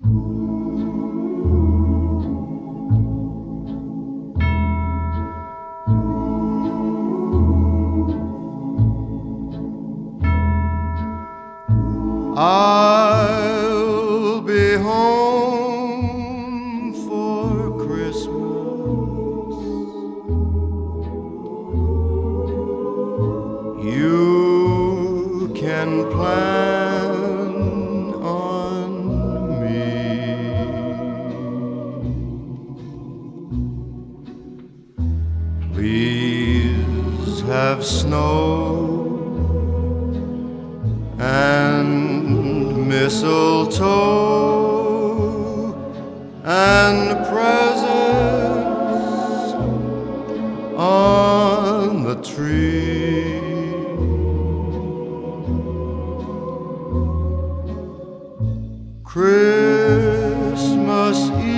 I'll be home for Christmas. You can plan on me. Please have snow and mistletoe and presents on the tree. Christmas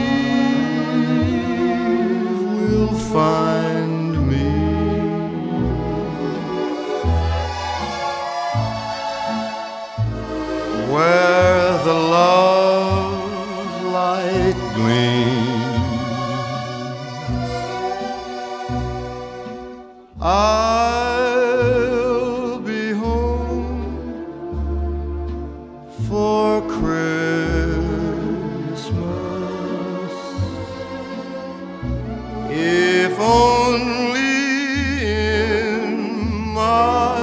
Eve will find me where the love light gleams. I'll be home for Christmas, if only in my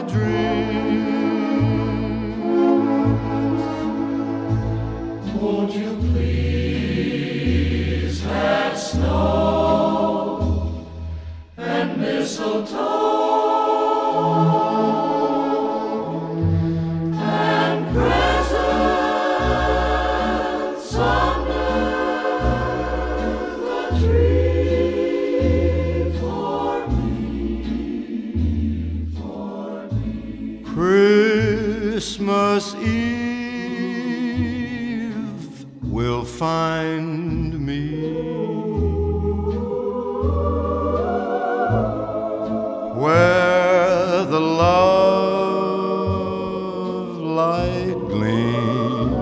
dreams. Won't you please have snow and mistletoe and presents under the tree for me. Christmas Eve will find me where the love light gleams.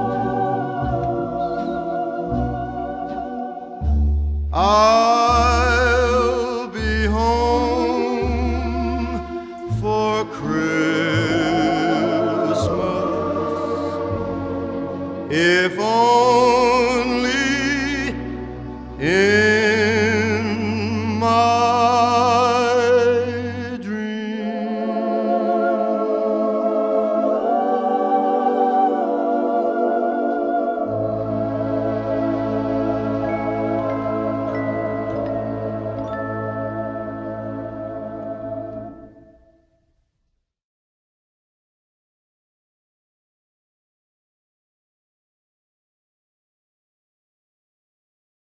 I'll be home for Christmas, if only